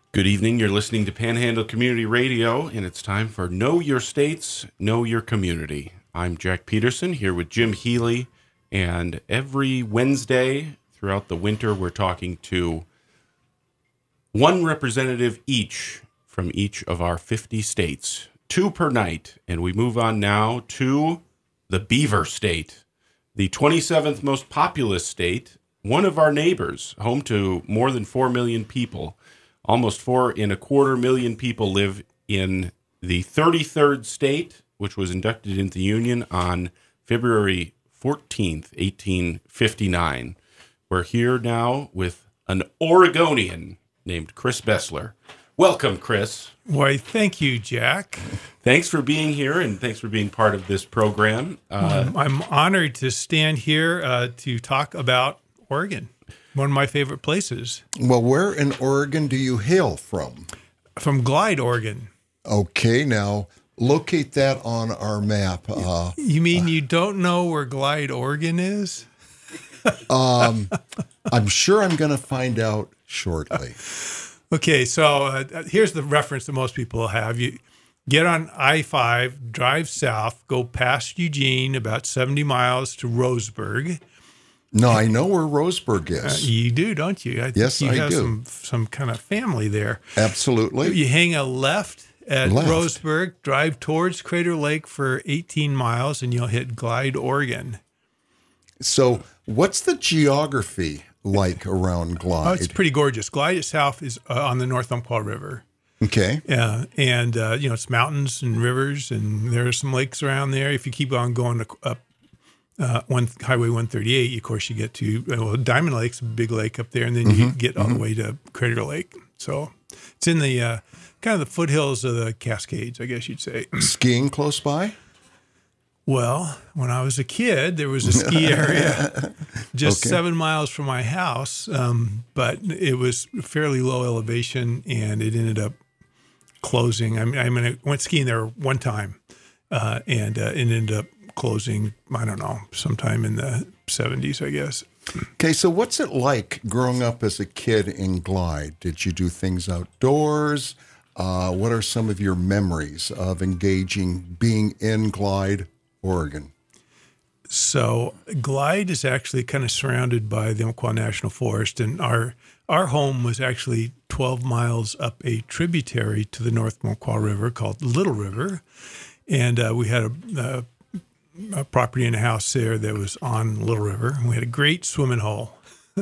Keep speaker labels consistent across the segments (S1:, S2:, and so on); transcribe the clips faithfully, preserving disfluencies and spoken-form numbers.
S1: Good evening. You're listening to Panhandle Community Radio, and it's time for Know Your States, Know Your Community. I'm Jack Peterson here with Jim Healy, and every Wednesday throughout the winter, we're talking to one representative each from each of our fifty states, two per night. And we move on now to the Beaver State, the twenty-seventh most populous state, one of our neighbors, home to more than four million people. Almost four and a quarter million people live in the thirty-third state, which was inducted into the Union on February fourteenth, eighteen fifty-nine. We're here now with an Oregonian named Chris Bessler. Welcome, Chris.
S2: Why, thank you, Jack.
S1: Thanks for being here, and thanks for being part of this program. Uh,
S2: Um, I'm honored to stand here uh, to talk about Oregon, one of my favorite places.
S3: Well, where in Oregon do you hail from?
S2: From Glide, Oregon.
S3: Okay, now locate that on our map. Uh,
S2: You mean you don't know where Glide, Oregon is?
S3: um, I'm sure I'm going to find out shortly.
S2: Okay, so uh, here's the reference that most people have. You get on I five, drive south, go past Eugene, about seventy miles to Roseburg.
S3: No, I know where Roseburg
S2: Uh,
S3: is.
S2: you do, don't you? I think
S3: Yes,
S2: you
S3: I
S2: have
S3: do.
S2: Some, some kind of family there.
S3: Absolutely.
S2: You hang a left at
S3: Left.
S2: Roseburg, drive towards Crater Lake for eighteen miles, and you'll hit Glide, Oregon.
S3: So, what's the geography like around
S2: Oh,
S3: Glide?
S2: it's pretty gorgeous. Glide itself is uh, on the North Umpqua River.
S3: Okay.
S2: Yeah, and uh, you know it's mountains and rivers, and there are some lakes around there. If you keep on going to, up uh, one Highway one thirty-eight, of course you get to uh, well, Diamond Lake's a big lake up there, and then
S3: Mm-hmm.
S2: you get all the way to Crater Lake. So it's in the uh, kind of the foothills of the Cascades, I guess you'd say.
S3: Skiing close by?
S2: Well, when I was a kid, there was a ski area just
S3: Okay.
S2: seven miles from my house, um, but it was fairly low elevation, and it ended up closing. I mean, I, mean, I went skiing there one time, uh, and uh, it ended up closing, I don't know, sometime in the seventies, I guess.
S3: Okay, so what's it like growing up as a kid in Glide? Did you do things outdoors? Uh, what are some of your memories of engaging, being in Glide, Oregon?
S2: So Glide is actually kind of surrounded by the Umpqua National Forest, and our our home was actually twelve miles up a tributary to the North Umpqua River called Little River, and uh, we had a, a, a property and a house there that was on Little River. And we had a great swimming hole.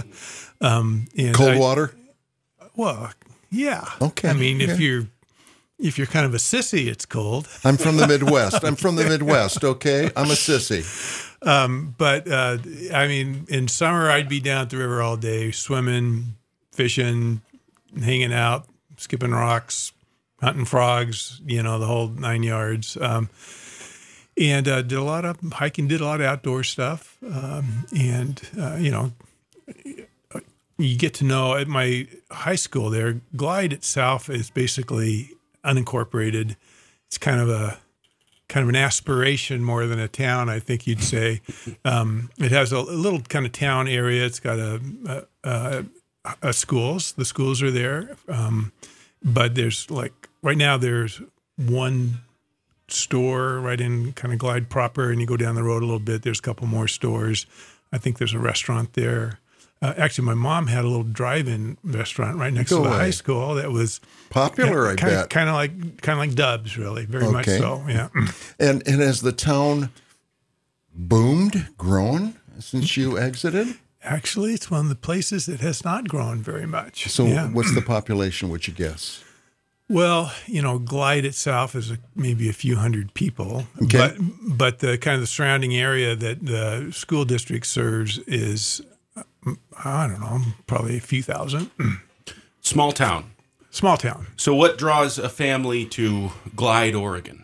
S2: um, and
S3: Cold
S2: I-
S3: water?
S2: Well, yeah.
S3: Okay,
S2: I mean, if
S3: okay.
S2: you're if you're kind of a sissy, it's cold.
S3: I'm from the Midwest. I'm from the Midwest, okay? I'm a sissy.
S2: Um, but uh, I mean, in summer, I'd be down at the river all day, swimming, fishing, hanging out, skipping rocks, hunting frogs, you know, the whole nine yards. Um, and uh, did a lot of hiking, did a lot of outdoor stuff. Um, and, uh, you know, you get to know at my high school there, Glide itself is basically unincorporated. It's kind of a kind of an aspiration more than a town, I think you'd say. Um, it has a, a little kind of town area. It's got a, a, a, a schools. The schools are there, um, but there's like right now there's one store right in kind of Glide proper, and you go down the road a little bit. There's a couple more stores. I think there's a restaurant there. Uh, actually, my mom had a little drive-in restaurant right next
S3: Go
S2: to the
S3: away.
S2: high school that was
S3: Popular, I
S2: kind
S3: bet.
S2: Of, kind of like kind of like Dubs, really, very much
S3: Okay.
S2: so. Yeah.
S3: And and has the town boomed, grown since you exited?
S2: Actually, it's one of the places that has not grown very much.
S3: So
S2: yeah.
S3: what's the population, would you guess?
S2: Well, you know, Glide itself is a, maybe a few hundred people,
S3: Okay.
S2: but but the kind of the surrounding area that the school district serves is, I don't know, probably a few thousand.
S1: small town.
S2: Small town.
S1: So what draws a family to Glide, Oregon?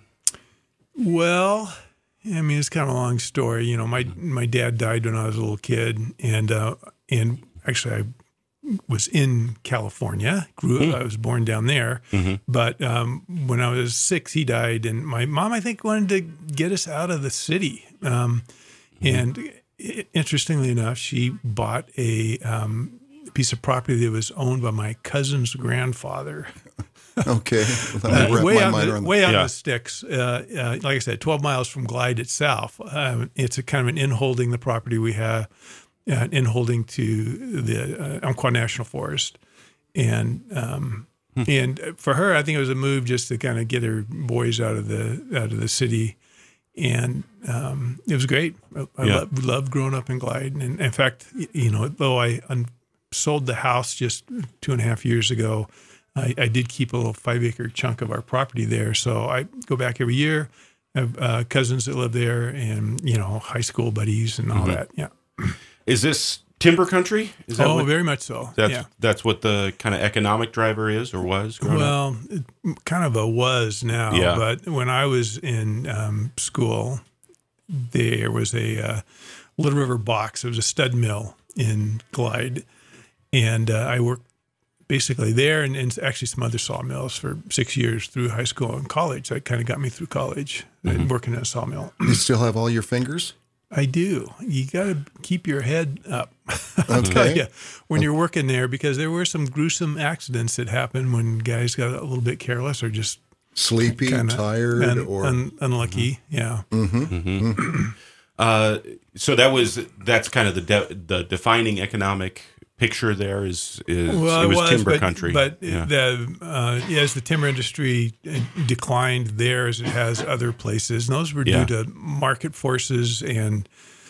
S2: Well, I mean, it's kind of a long story. You know, my my dad died when I was a little kid, and uh, and actually I was in California. Grew up, I was born down there.
S1: Mm-hmm.
S2: But um, when I was six, he died, and my mom, I think, wanted to get us out of the city. Um,
S1: Mm-hmm.
S2: and i- interestingly enough, she bought a um, piece of property that was owned by my cousin's grandfather.
S3: Okay. Let me
S2: Uh,
S3: wrap
S2: way
S3: my
S2: out,
S3: mind
S2: the,
S3: around
S2: way out
S1: Yeah.
S2: in the sticks. Uh, uh, like I said, twelve miles from Glide itself. Uh, it's a kind of an in-holding the property we have, uh, in-holding to the uh, Umpqua National Forest. And um,
S1: Hmm.
S2: and for her, I think it was a move just to kind of get her boys out of the out of the city. And um, it was great. I, I
S1: Yeah.
S2: loved, loved growing up in Glide. And in fact, y- you know, though I un- sold the house just two and a half years ago, I, I did keep a little five acre chunk of our property there. So I go back every year. I have uh, cousins that live there, and you know, high school buddies and all that. Yeah.
S1: Is this timber country? Is that
S2: Oh,
S1: what,
S2: very much so.
S1: that's
S2: yeah.
S1: that's what the kind of economic driver is or was growing up?
S2: Well, it kind of a was now,
S1: Yeah.
S2: but when I was in um, school, there was a uh, Little River box. It was a stud mill in Glide, and uh, I worked basically there and, and actually some other sawmills for six years through high school and college. That kind of got me through college, mm-hmm. working at a sawmill.
S3: You still have all your fingers?
S2: I do. You got to keep your head up.
S3: Okay.
S2: Yeah, when you're working there, because there were some gruesome accidents that happened when guys got a little bit careless or just
S3: Sleepy,
S2: kinda
S3: tired,
S2: un-
S3: or
S2: un- unlucky. Yeah.
S1: Uh, so that was that's kind of the de- the defining economic picture there is is
S2: Well,
S1: it was, timber
S2: but,
S1: country.
S2: But
S1: yeah.
S2: the uh, yeah, as the timber industry declined there as it has other places, and those were
S1: Yeah.
S2: due to market forces and,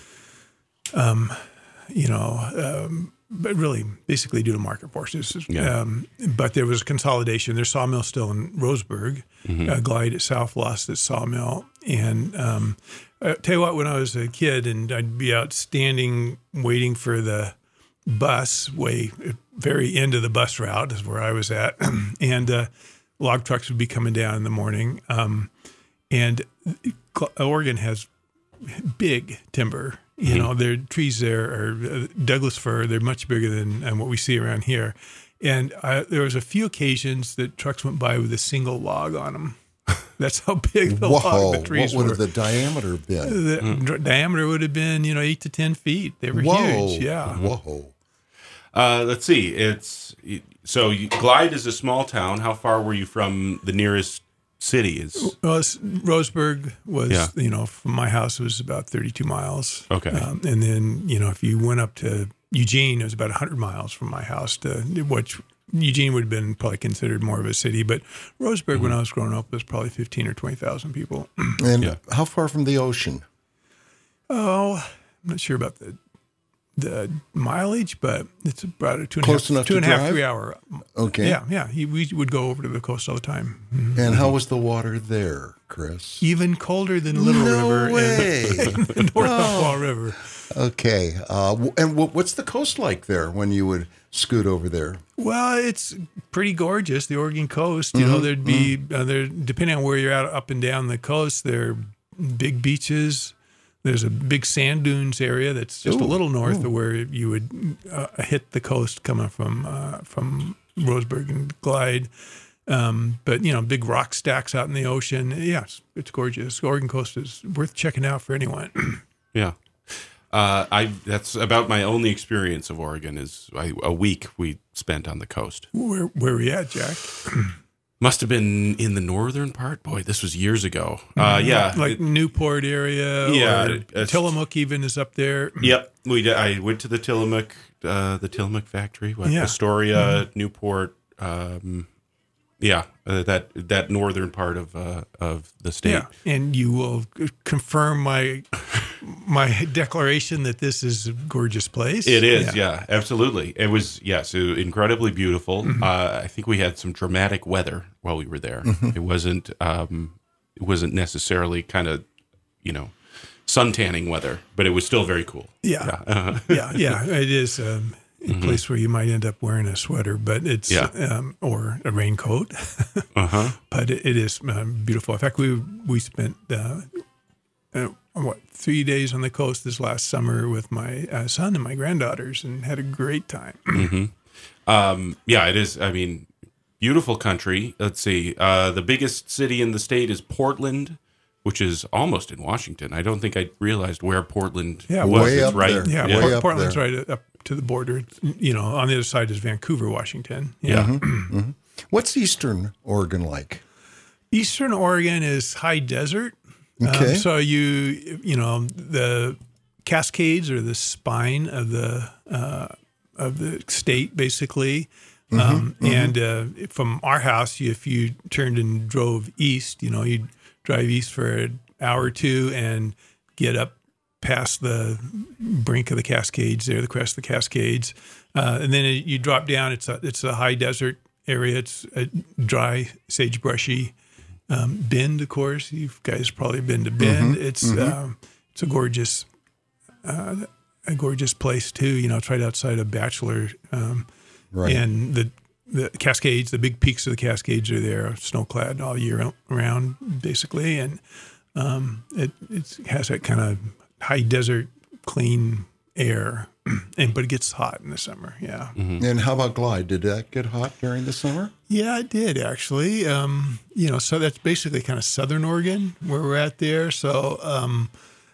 S2: um, you know, um, but really basically due to market forces.
S1: Yeah.
S2: Um, but there was consolidation. There's sawmill still in Roseburg.
S1: Mm-hmm.
S2: Uh, Glide itself lost its sawmill. And um, I tell you what, when I was a kid and I'd be out standing waiting for the bus, way very end of the bus route is where I was at, and uh, log trucks would be coming down in the morning. Um, and Oregon has big timber. You know, their trees there are uh, Douglas fir. They're much bigger than, than what we see around here. And I, there was a few occasions that trucks went by with a single log on them. That's how big the
S3: whoa,
S2: log the trees
S3: what would
S2: were.
S3: have the diameter been?
S2: The
S1: Mm.
S2: diameter would have been, you know, eight to ten feet. They were
S3: Whoa,
S2: huge. Yeah.
S3: whoa.
S1: Uh, let's see. It's so you, Glide is a small town. How far were you from the nearest city? Is
S2: Well, it's- Roseburg was,
S1: Yeah.
S2: you know, from my house it was about thirty-two miles.
S1: Okay.
S2: Um, and then, you know, if you went up to Eugene, it was about one hundred miles from my house to which Eugene would have been probably considered more of a city. But Roseburg,
S1: Mm-hmm.
S2: when I was growing up, was probably fifteen or twenty thousand people.
S3: And
S1: Yeah.
S3: how far from the ocean?
S2: Oh, I'm not sure about the the mileage, but it's about a two and a
S3: Close
S2: half,
S3: enough
S2: two
S3: to
S2: and a half,
S3: drive?
S2: three hour.
S3: Okay.
S2: Yeah, yeah. He, we would go over to the coast all the time. Mhm.
S3: And how was the water there, Chris?
S2: Even colder than Little
S3: No
S2: River
S3: way.
S2: and the North Umpqua River.
S3: Okay. Uh, w- and w- what's the coast like there when you would scoot over there?
S2: Well, it's pretty gorgeous. The Oregon coast, you know, there'd be uh, there depending on where you're at, up and down the coast. There are big beaches. There's a big sand dunes area that's just a
S3: Ooh,
S2: little north of where you would uh, hit the coast coming from uh, from Roseburg and Glide. Um, but you know, big rock stacks out in the ocean. Yeah, it's, it's gorgeous. The Oregon coast is worth checking out for anyone.
S1: yeah. Uh, I that's about my only experience of Oregon is I, a week we spent on the coast.
S2: where where are we at, Jack?
S1: Must have been in the northern part. Boy, this was years ago. Uh, yeah,
S2: Like
S1: it-
S2: Newport area.
S1: Yeah,
S2: or
S1: it's-
S2: Tillamook even is up there.
S1: Yep, we. Did, I went to the Tillamook, uh, the Tillamook factory, what,
S2: Yeah.
S1: Astoria, Newport. Um, yeah, uh, that that northern part of uh, of the state.
S2: Yeah, and you will confirm my my declaration that this is a gorgeous place.
S1: It is, yeah. absolutely. It was, yes, it was incredibly beautiful.
S2: Mm-hmm.
S1: Uh, I think we had some dramatic weather while we were there. It wasn't, um, it wasn't necessarily kind of, you know, suntanning weather, but it was still very cool.
S2: Yeah,
S1: Uh,
S2: yeah, yeah. It is um, a place where you might end up wearing a sweater, but it's
S1: Yeah.
S2: um, or a raincoat.
S1: uh huh.
S2: But it, it is um, beautiful. In fact, we we spent uh, uh, what three days on the coast this last summer with my uh, son and my granddaughters, and had a great time.
S1: Um, yeah, it is. I mean, beautiful country. Let's see. Uh, the biggest city in the state is Portland. which is almost in Washington. I don't think I realized where Portland
S2: Yeah,
S1: was.
S3: way
S1: It's
S3: up
S1: right.
S3: there.
S2: Yeah,
S3: Way
S2: Port-
S3: up
S2: Portland's
S3: there.
S2: right up to the border. You know, on the other side is Vancouver, Washington.
S1: Yeah.
S3: What's Eastern Oregon like?
S2: Eastern Oregon is high desert.
S3: Okay.
S2: Um, so you, you know, the Cascades are the spine of the uh, of the state, basically. Um, and uh, from our house, if you turned and drove east, you know, you'd drive east for an hour or two and get up past the brink of the Cascades there, the crest of the Cascades. Uh, and then you drop down. It's a, it's a high desert area. It's a dry, sagebrushy um, Bend, of course. You guys probably been to Bend. It's um, it's a gorgeous uh, a gorgeous place, too. You know, it's right outside of Bachelor. Um,
S3: Right.
S2: And the the Cascades, the big peaks of the Cascades are there, snow-clad all year round, basically. And um, it it's, has that kind of high desert, clean air. and But it gets hot in the summer, yeah.
S3: And how about Glide? Did that get hot during the summer?
S2: Yeah, it did, actually. Um, you know, so that's basically kind of southern Oregon where we're at there. So um,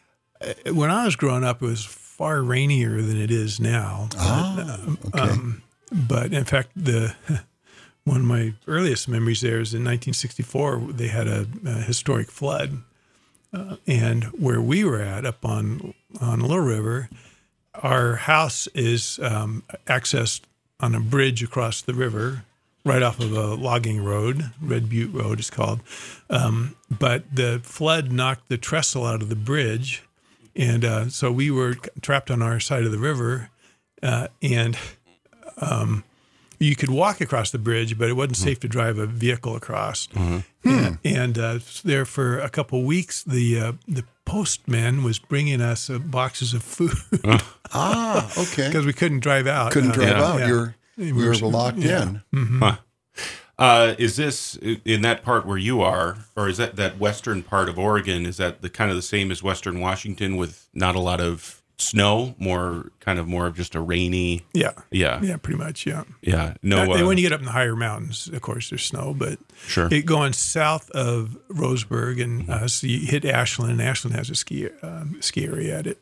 S2: when I was growing up, it was far rainier than it is now.
S3: Ah, okay.
S2: Um, But in fact, the one of my earliest memories there is in nineteen sixty-four. They had a, a historic flood, uh, and where we were at up on on Little River, our house is um, accessed on a bridge across the river, right off of a logging road. Red Butte Road is called. Um, but the flood knocked the trestle out of the bridge, and uh, so we were trapped on our side of the river, uh, and. Um, you could walk across the bridge, but it wasn't safe to drive a vehicle across.
S3: Hmm.
S2: And, and uh, there for a couple of weeks, the uh, the postman was bringing us uh, boxes of food
S3: Ah, okay.
S2: because we couldn't drive out.
S3: Couldn't
S2: Uh,
S3: drive
S1: Yeah.
S3: out.
S2: Yeah.
S3: You're
S2: We
S3: we
S2: were-
S3: were locked
S2: yeah.
S3: in.
S1: Huh. Uh, is this in that part where you are, or is that that western part of Oregon? Is that the kind of the same as Western Washington with not a lot of snow, more kind of more of just a rainy?
S2: Yeah,
S1: Yeah,
S2: yeah, pretty much. Yeah.
S1: yeah. No,
S2: Uh, and
S1: uh,
S2: when you get up in the higher mountains, of course, there's snow, but
S1: Sure.
S2: it going south of Roseburg, and uh, so you hit Ashland, and Ashland has a ski um, ski area at it.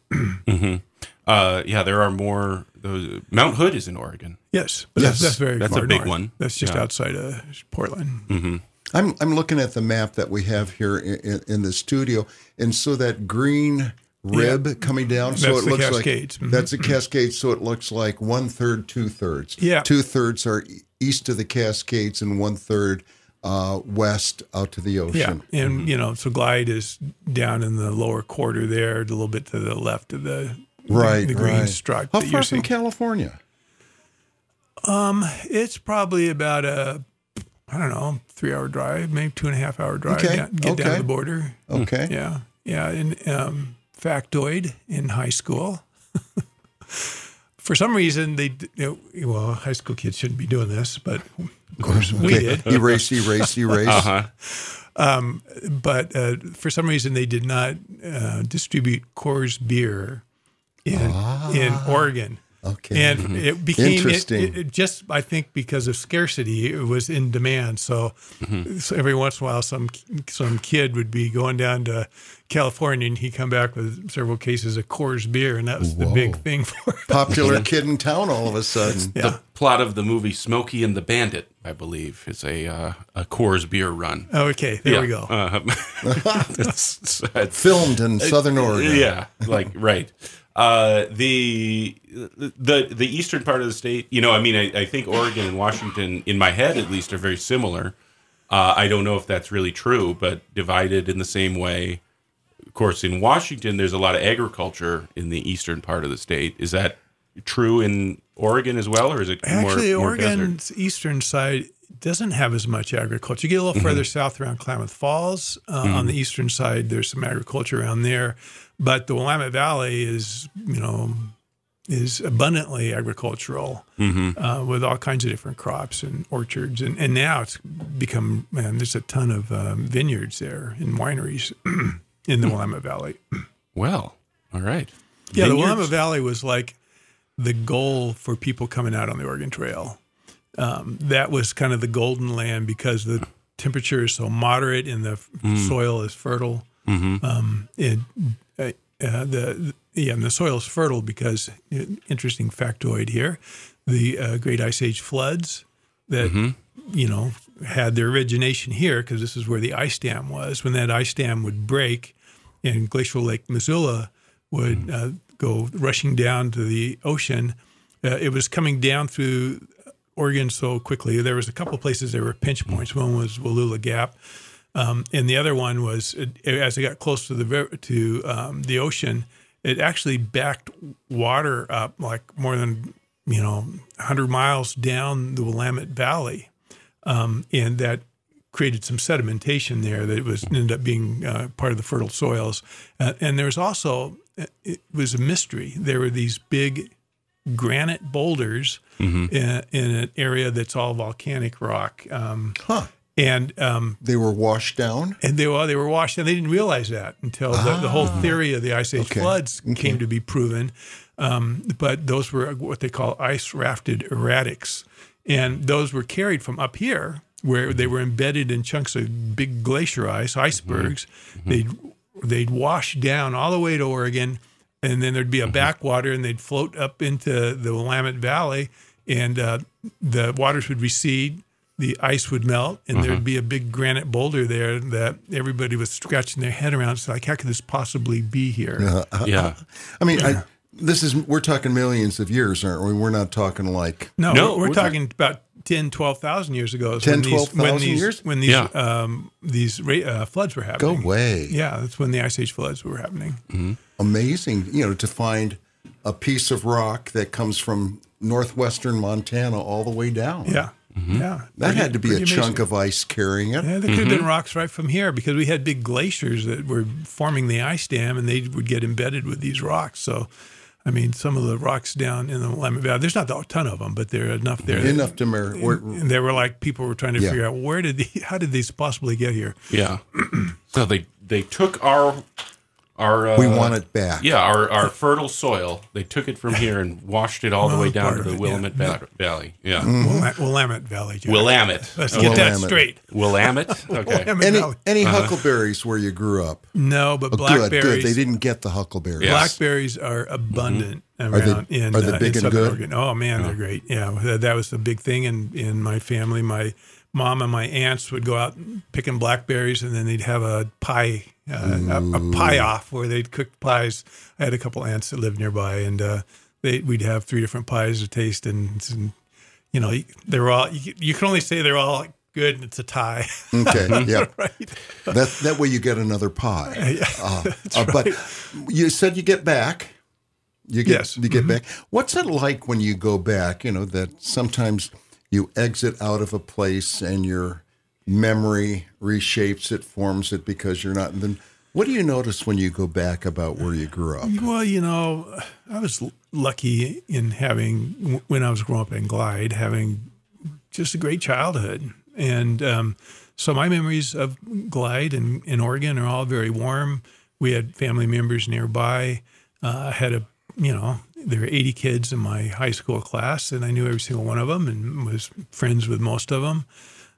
S1: uh, yeah, there are more. Those Mount Hood is in Oregon.
S2: Yes, but
S3: Yes.
S2: That's, that's very
S1: That's
S2: far
S1: a big
S2: north.
S1: one.
S2: That's just
S1: Yeah.
S2: outside of Portland.
S3: I'm I'm looking at the map that we have here in, in, in the studio, and so that green rib coming down, so
S2: That's
S3: it
S2: the
S3: looks
S2: Cascades.
S3: like
S2: Mhm.
S3: that's a cascade. So it looks like one third, two thirds.
S2: Yeah.
S3: two thirds are e- east of the Cascades, and one third uh, west out to the
S2: Yeah,
S3: ocean.
S2: and you know, so Glide is down in the lower quarter there, a little bit to the left of the
S3: Right,
S2: the green
S3: right.
S2: stripe.
S3: How
S2: that
S3: far
S2: you're
S3: from
S2: seeing.
S3: California?
S2: It's probably about a I don't know three hour drive, maybe two and a half hour drive.
S3: Okay,
S2: Down, get down
S3: okay.
S2: to the border.
S3: Okay.
S2: Yeah, yeah. And um, factoid in high school. For some reason, they d- you know, well, high school kids shouldn't be doing this, but of course we
S3: Okay.
S2: did.
S3: Erase, erase, erase.
S1: Uh-huh.
S2: But uh, for some reason, they did not uh, distribute Coors beer in in Oregon.
S3: Okay.
S2: And it became it,
S3: Interesting.
S2: it, it just I think because of scarcity, it was in demand. So, so every once in a while, some some kid would be going down to California, and he'd come back with several cases of Coors beer, and that was the big
S3: Whoa.
S2: thing for it.
S3: Popular kid in town all of a sudden.
S2: Yeah.
S1: The plot of the movie Smokey and the Bandit, I believe, is a uh, a Coors beer run.
S2: Okay, there we go.
S1: Uh, it's, it's,
S3: Filmed in Southern Oregon.
S1: Yeah, like right. Uh, the the the eastern part of the state, you know, I mean, I, I think Oregon and Washington, in my head at least, are very similar. Uh, I don't know if that's really true, but divided in the same way. Of course, in Washington, there's a lot of agriculture in the eastern part of the state. Is that true in Oregon as well, or is it
S2: Actually,
S1: more, more desert?
S2: Oregon's eastern side doesn't have as much agriculture. You get a little further south around Klamath Falls. Uh, On the eastern side, there's some agriculture around there, but the Willamette Valley is, you know, is abundantly agricultural uh, with all kinds of different crops and orchards, and, and now it's become man. There's a ton of um, vineyards there and wineries in the Willamette Valley.
S1: Well, all right.
S2: Yeah, the
S1: Vineyards?
S2: Willamette Valley was like the goal for people coming out on the Oregon Trail. Um, that was kind of the golden land because the temperature is so moderate and the f soil is fertile. Mm-hmm. Um, it, uh, uh, the yeah, and the soil is fertile because uh, interesting factoid here: the uh, Great Ice Age floods that mm-hmm. you know had their origination here because this is where the ice dam was. When that ice dam would break, and glacial Lake Missoula would mm-hmm. uh, go rushing down to the ocean, uh, it was coming down through Oregon so quickly. There was a couple of places there were pinch points. One was Wallula Gap. Um, and the other one was, it, as it got close to the to um, the ocean, it actually backed water up like more than you know one hundred miles down the Willamette Valley, um, and that created some sedimentation there that was ended up being uh, part of the fertile soils. Uh, and there's also it was a mystery. There were these big granite boulders mm-hmm. in, in an area that's all volcanic rock. Um, huh. And um,
S3: they were washed down?
S2: And they were, they were washed down. They didn't realize that until ah. the, the whole theory of the Ice Age okay. floods okay. came to be proven. Um, but those were what they call ice-rafted erratics. And those were carried from up here, where they were embedded in chunks of big glacier ice, icebergs. Mm-hmm. They'd, they'd wash down all the way to Oregon, and then there'd be a mm-hmm. backwater, and they'd float up into the Willamette Valley, and uh, the waters would recede. The ice would melt, and uh-huh. there'd be a big granite boulder there that everybody was scratching their head around. It's like, how could this possibly be here?
S3: Uh,
S1: yeah.
S3: I mean, yeah. I, this is, we're talking millions of years, aren't we? We're not talking like...
S2: No, no we're, we're talking not. about ten, twelve thousand years ago.
S3: ten, twelve thousand years?
S2: When these, yeah. um, these uh, floods were happening.
S3: Go away.
S2: Yeah, that's when the Ice Age floods were happening.
S3: Mm-hmm. Amazing, you know, to find a piece of rock that comes from northwestern Montana all the way down.
S2: Yeah. Mm-hmm. Yeah,
S3: that pretty, had to be a amazing. chunk of ice carrying it.
S2: Yeah, there could mm-hmm. have been rocks right from here because we had big glaciers that were forming the ice dam, and they would get embedded with these rocks. So, I mean, some of the rocks down in the Willamette Valley, there's not a ton of them, but there are enough there.
S3: Enough to merit.
S2: And, and they were like people were trying to yeah. figure out where did they, how did these possibly get here?
S1: Yeah. So they they took our. Our, uh,
S3: we want it back.
S1: Yeah, our, our fertile soil. They took it from here and washed it all well, the way down to the Willamette yeah. Valley. Yeah,
S2: mm-hmm. Willamette Valley. Jack.
S1: Willamette.
S2: Let's
S1: okay.
S2: get that straight.
S1: Willamette. Okay.
S2: Willamette
S3: any
S2: Valley.
S3: any uh-huh. huckleberries where you grew up?
S2: No, but
S3: oh,
S2: blackberries.
S3: Good, good. They didn't get the huckleberries.
S2: Yes. Blackberries are abundant
S3: mm-hmm.
S2: around
S3: are they,
S2: in,
S3: are they
S2: uh,
S3: big
S2: in
S3: and
S2: Southern
S3: good?
S2: Oregon. Oh man, they're great. Yeah, that was the big thing in in my family. My mom and my aunts would go out picking blackberries, and then they'd have a pie. Uh, a, a pie off where they'd cook pies. I had a couple aunts that lived nearby, and uh, they we'd have three different pies to taste, and, and you know they were all. You, you can only say they're all good, and it's a tie.
S3: Okay, yeah,
S2: right.
S3: That that way you get another pie.
S2: Yeah,
S3: uh,
S2: that's
S3: uh,
S2: right.
S3: But you said you get back. You get
S2: yes.
S3: you get
S2: mm-hmm.
S3: back. What's it like when you go back? You know that sometimes you exit out of a place and your memory reshapes it, forms it because you're not. Then what do you notice when you go back about where you grew up?
S2: Well, you know, I was lucky in having, when I was growing up in Glide, having just a great childhood. And um, so my memories of Glide and in Oregon are all very warm. We had family members nearby. Uh, I had a, you know, there were eighty kids in my high school class, and I knew every single one of them and was friends with most of them.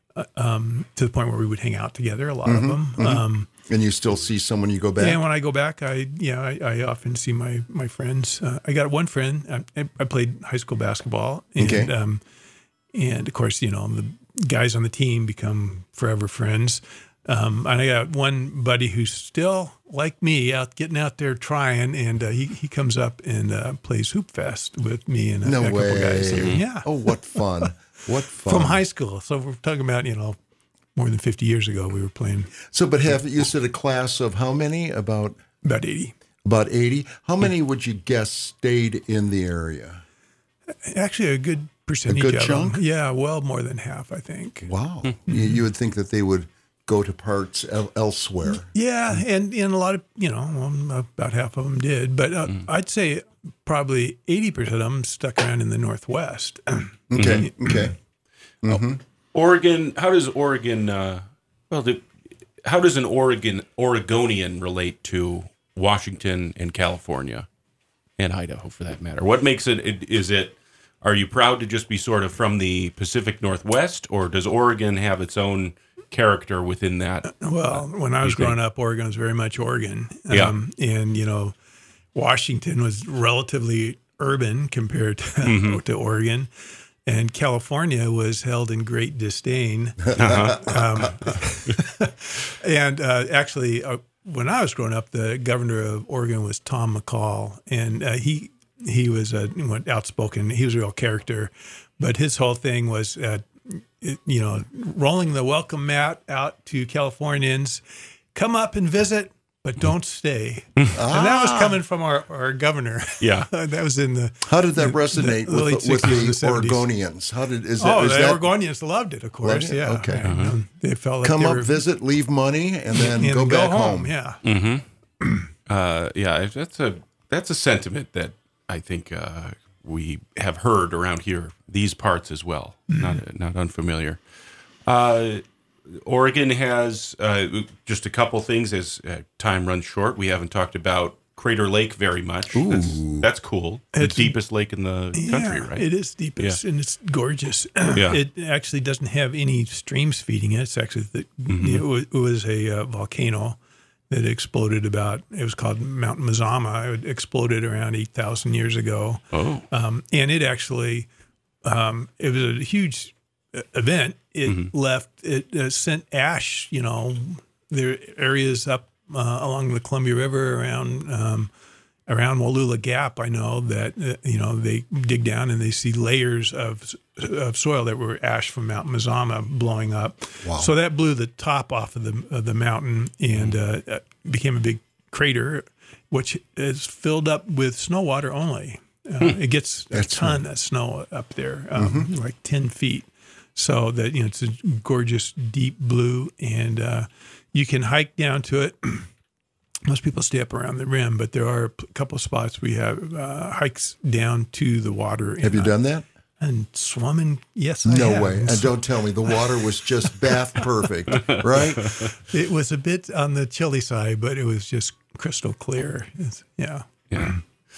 S2: Um, to the point where we would hang out together, a lot mm-hmm, of them.
S3: Mm-hmm. Um, and you still see some when you go back?
S2: Yeah, when I go back, I yeah, I, I often see my my friends. Uh, I got one friend. I, I played high school basketball, and
S3: okay.
S2: um, and of course, you know, the guys on the team become forever friends. Um, and I got one buddy who's still like me, out getting out there trying, and uh, he he comes up and uh, plays Hoop Fest with me and a,
S3: no
S2: a couple
S3: way.
S2: guys here. Yeah.
S3: Oh, what fun! What fun!
S2: From high school. So we're talking about, you know, more than fifty years ago we were playing.
S3: So, but have you said a class of how many? About
S2: about eighty.
S3: About eighty. How many would you guess stayed in the area?
S2: Actually, a good percentage.
S3: A good
S2: of
S3: chunk.
S2: Them. Yeah, well, more than half, I think.
S3: Wow. you, you would think that they would go to parts el- elsewhere.
S2: Yeah, and, and a lot of, you know, um, about half of them did. But uh, mm. I'd say probably eighty percent of them stuck around in the Northwest.
S3: Okay, mm-hmm. okay. Mm-hmm.
S1: Oregon, how does Oregon, uh, well, the, how does an Oregon Oregonian relate to Washington and California and Idaho, for that matter? What makes it, it, is it, are you proud to just be sort of from the Pacific Northwest, or does Oregon have its own character within that?
S2: Well, when I was growing up, Oregon was very much Oregon.
S1: Yeah.
S2: Um, and, you know, Washington was relatively urban compared to,
S1: Mm-hmm.
S2: to Oregon. And California was held in great disdain.
S1: Uh-huh.
S2: um, and uh, actually, uh, when I was growing up, the governor of Oregon was Tom McCall. And uh, he he was uh, outspoken. He was a real character. But his whole thing was, uh, you know, rolling the welcome mat out to Californians. Come up and visit, but don't stay. ah. And that was coming from our, our governor.
S1: Yeah.
S2: That was in the
S3: How did that resonate
S2: the
S3: with,
S2: late
S3: the, with
S2: sixties
S3: the
S2: and seventies.
S3: Oregonians? How did is that?
S2: Oh,
S3: is
S2: the
S3: that
S2: Oregonians loved it, of course.
S3: Loved it?
S2: Yeah.
S3: Okay.
S2: And, um, they felt like
S3: come
S2: they
S3: up,
S2: were,
S3: visit, leave money, and then
S2: and
S3: go
S2: go
S3: back
S2: home.
S3: home?
S2: Yeah.
S1: Uh, yeah, that's a that's a sentiment that I think uh, we have heard around here, these parts as well. Not not unfamiliar. Uh, Oregon has uh, just a couple things as uh, time runs short. We haven't talked about Crater Lake very much. That's, that's cool. The
S2: It's-
S1: deepest lake in the country,
S2: Yeah,
S1: right?
S2: It is deepest and it's gorgeous.
S1: Yeah.
S2: It actually doesn't have any streams feeding it. It's actually the, it, was, it was a uh, volcano that exploded about. It was called Mount Mazama. It exploded around eight thousand years ago.
S1: Oh,
S2: Um, and it actually, um, it was a huge uh, event. It left, it uh, sent ash, you know, there are areas up uh, along the Columbia River around, um, around Wallula Gap. I know that, uh, you know, they dig down and they see layers of, of soil that were ash from Mount Mazama blowing up.
S3: Wow.
S2: So that blew the top off of the, of the mountain and uh, uh, became a big crater, which is filled up with snow water only. Uh, it gets a
S3: That's
S2: ton of snow up there, um, like ten feet. So that, you know, it's a gorgeous deep blue, and uh, you can hike down to it. Most people stay up around the rim, but there are a couple of spots we have uh, hikes down to the water.
S3: Have you done that?
S2: And swimming? Yes, I
S3: No
S2: have.
S3: way. And don't tell me the water was just bath perfect, right?
S2: It was a bit on the chilly side, but it was just crystal clear. It's, yeah.
S1: yeah.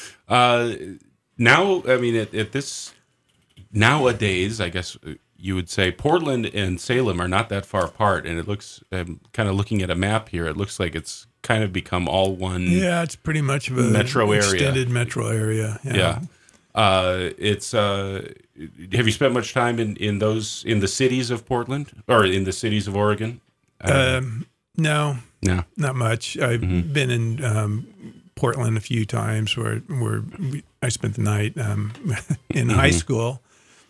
S1: Uh, now, I mean, at, at this nowadays, I guess you would say Portland and Salem are not that far apart, and it looks. I'm kind of looking at a map here. It looks like it's kind of become all one.
S2: Yeah, it's pretty much of a
S1: Metro area.
S2: extended metro area.
S1: Yeah. Uh, it's. Uh, have you spent much time in, in those in the cities of Portland or in the cities of Oregon?
S2: Um, no,
S1: No.
S2: not much. I've been in um, Portland a few times where where we, I spent the night um, in high school.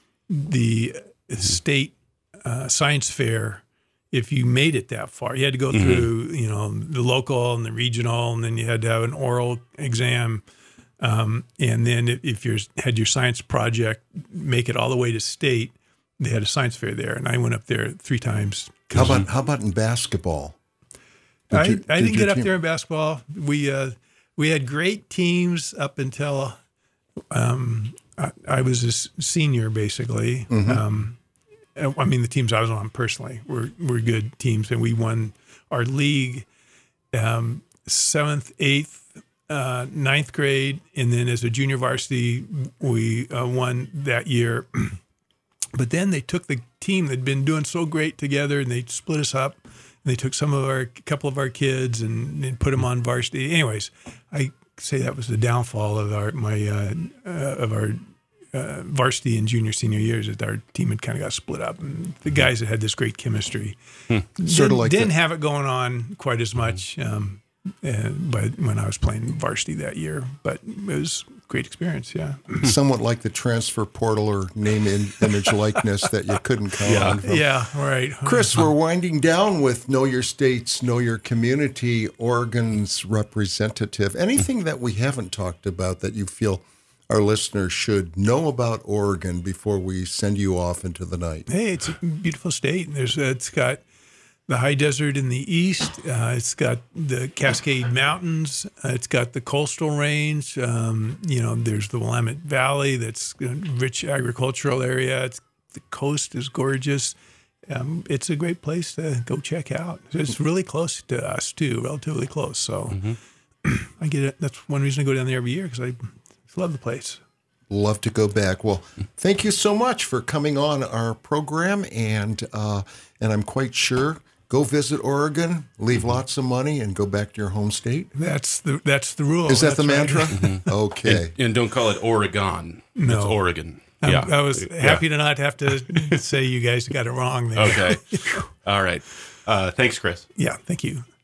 S2: The state uh, science fair, if you made it that far, you had to go through, you know, the local and the regional, and then you had to have an oral exam. Um, and then if, if you had your science project, make it all the way to state, they had a science fair there. And I went up there three times.
S3: How about how about in basketball? Did
S2: I,
S3: you-
S2: I
S3: did
S2: didn't
S3: your
S2: get up
S3: team-
S2: there in basketball. We uh, we had great teams up until um, I, I was a s- senior, basically.
S3: Mm-hmm.
S2: Um, I mean, the teams I was on personally were were good teams, and we won our league um, seventh, eighth, uh, ninth grade, and then as a junior varsity, we uh, won that year. But then they took the team that'd been doing so great together, and they split us up. And they took some of our, couple of our kids, and, and put them on varsity. Anyways, I say that was the downfall of our my uh, uh, of our uh, varsity and junior senior years. That our team had kind of got split up, and the guys that had this great chemistry
S3: Sort of
S2: didn't,
S3: like
S2: didn't
S3: the-
S2: have it going on quite as much. Um, uh, but when I was playing varsity that year, but it was a great experience. Yeah.
S3: somewhat like the transfer portal or name, in, image, likeness that you couldn't count on. From.
S2: Yeah, right.
S3: Chris, we're winding down with Know Your States, Know Your Community, Oregon's representative. Anything that we haven't talked about that you feel our listeners should know about Oregon before we send you off into the night?
S2: Hey, it's a beautiful state. There's uh, it's got the high desert in the east. Uh, it's got the Cascade Mountains. Uh, it's got the coastal range. Um, you know, there's the Willamette Valley. That's a rich agricultural area. It's, the coast is gorgeous. Um, it's a great place to go check out. It's really close to us too, relatively close. So I get it. That's one reason I go down there every year because I love the place.
S3: love to go back. Well, thank you so much for coming on our program, and uh, and I'm quite sure go visit Oregon, leave lots of money, and go back to your home state.
S2: That's the that's the rule.
S3: Is that
S2: That's
S3: the
S2: right.
S3: mantra?
S1: Mm-hmm.
S3: Okay.
S1: And, and don't call it Oregon.
S2: No.
S1: It's Oregon.
S2: I'm-
S1: Yeah.
S2: I was happy to not have to say you guys got it wrong there.
S1: Okay. All right. Uh, thanks, Chris.
S2: Yeah, thank you.